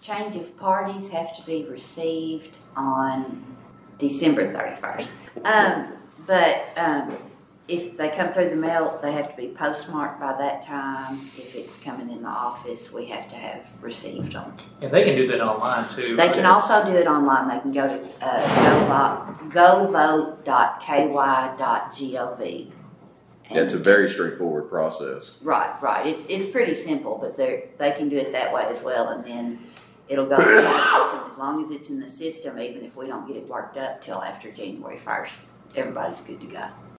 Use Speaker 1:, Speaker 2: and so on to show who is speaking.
Speaker 1: change of parties have to be received on December 31st. But if they come through the mail, they have to be postmarked by that time. If it's coming in the office, we have to have received them.
Speaker 2: And they can do that online too.
Speaker 1: They can also do it online. They can go to govote.ky.gov.
Speaker 3: It's a very straightforward process.
Speaker 1: Right. It's pretty simple, but they can do it that way as well, and then it'll go in the system as long as it's in the system. Even if we don't get it worked up till after January 1st, everybody's good to go.